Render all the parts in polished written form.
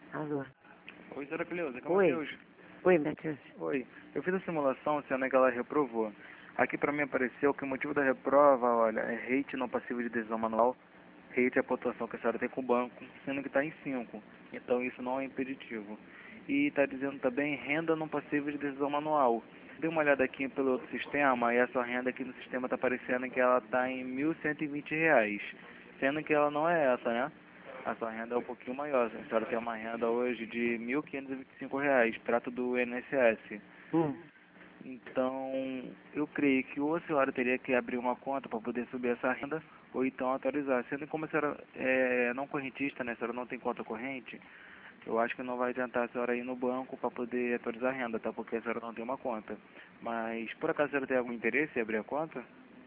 Alô? Oi, senhora Cleusa, como é Oi. Matheus? Oi, Matheus. Oi, eu fiz a simulação sendo que ela reprovou. Aqui pra mim apareceu que o motivo da reprova, olha, é rate não passivo de decisão manual. Rate é a pontuação que a senhora tem com o banco, sendo que está em 5. Então isso não é impeditivo. E está dizendo também renda não passiva de decisão manual. Dei uma olhada aqui pelo outro sistema e a sua renda aqui no sistema está aparecendo que ela está em R$ 1.120, sendo que ela não é essa, né? A sua renda é um pouquinho maior. A senhora tem uma renda hoje de R$ 1.525, prato do INSS. Hum. Então, eu creio que ou a senhora teria que abrir uma conta para poder subir essa renda, ou então atualizar. Sendo como a senhora é não correntista, né, a senhora não tem conta corrente, eu acho que não vai adiantar a senhora ir no banco para poder atualizar a renda, tá? Porque a senhora não tem uma conta. Mas, por acaso a senhora tem algum interesse em abrir a conta?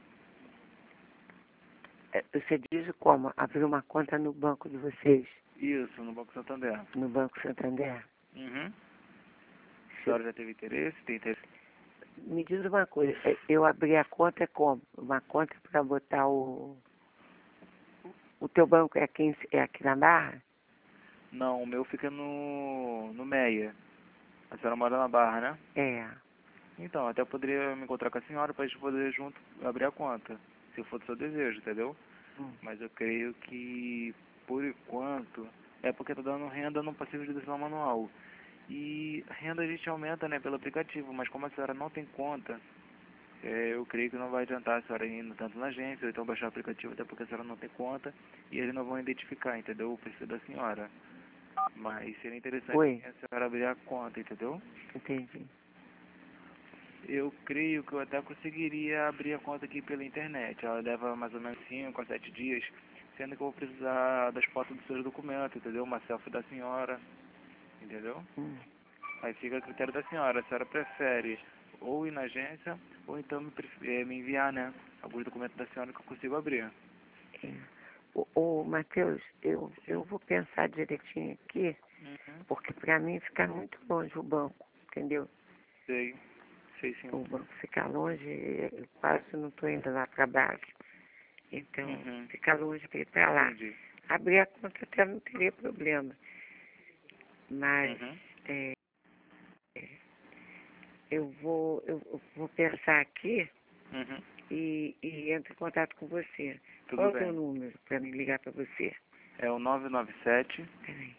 Você diz como? Abrir uma conta no banco de vocês, Isso, no Banco Santander. no Banco Santander? Uhum. A Você- senhora já teve interesse? Tem interesse? Me diz uma coisa, eu abri a conta como? Uma conta para botar o... O teu banco é aqui na Barra? Não, o meu fica no Meia. A senhora mora na Barra, né? É. Então, até poderia me encontrar com a senhora para a gente poder junto abrir a conta, se for do seu desejo, entendeu? Hum. Mas eu creio que, por enquanto, é porque tá dando renda no passivo de decisão manual. E renda a gente aumenta, né, pelo aplicativo, mas como a senhora não tem conta, eu creio que não vai adiantar a senhora indo tanto na agência, ou então baixar o aplicativo, até porque a senhora não tem conta, e eles não vão identificar, entendeu? O perfil da senhora. Mas seria interessante Oi, a senhora abrir a conta, entendeu? entendi. Eu creio que eu até conseguiria abrir a conta aqui pela internet. Ela leva mais ou menos 5 a 7 dias, sendo que eu vou precisar das fotos dos seus documentos, entendeu? Uma selfie da senhora, entendeu? Hum. Aí fica a critério da senhora. A senhora prefere ou ir na agência, ou então me enviar, né, alguns documentos da senhora que eu consigo abrir. É. Ô, Matheus, eu vou pensar direitinho aqui, Uhum. porque para mim fica muito longe o banco, entendeu? Sei, sei sim. O banco fica longe, eu quase não estou indo lá para baixo. Então, Uhum. fica longe para ir para lá. Entendi. Abrir a conta até não teria problema, mas Uhum. é, eu vou pensar aqui Uhum. e entro em contato com você. Qual Tudo é o teu bem. número para me ligar para você? É o 997 Peraí,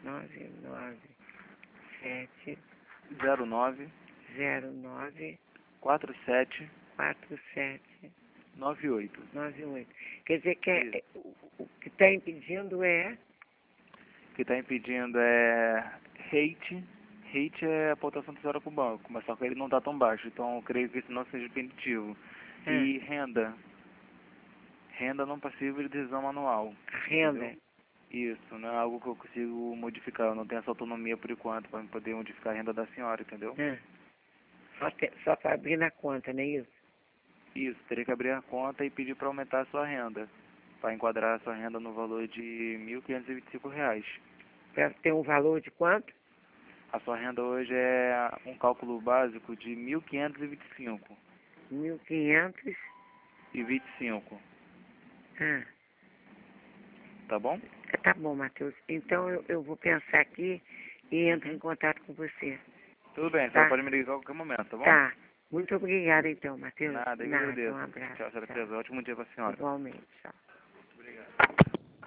997 09 09 47 47 98. 98. Quer dizer que Isso. o que está impedindo é... O que está impedindo é rate. Rate é a pontuação da senhora com o banco, mas só que ele não está tão baixo, então eu creio que isso não seja impeditivo. Ah, E renda. Renda não passível de decisão manual, a entendeu? renda. Isso, não é algo que eu consigo modificar, eu não tenho essa autonomia por enquanto para poder modificar a renda da senhora, entendeu? Ah, só para abrir na conta, não é isso? Isso, teria que abrir a conta e pedir para aumentar a sua renda, para enquadrar a sua renda no valor de R$ 1.525. Para ter um valor de quanto? A sua renda hoje é um cálculo básico de 1.525 1.500. e 25, Ah, tá bom? tá bom, Matheus. Então eu vou pensar aqui e entro em Uhum. contato com você, Tudo bem, a senhora tá? pode me ligar a qualquer momento, tá bom? Tá. Muito obrigada, então, Matheus. Nada, eu que Nada, um agradeço. abraço. Tchau, senhora Tchau. Teresa. Ótimo dia para a senhora. Igualmente, tchau.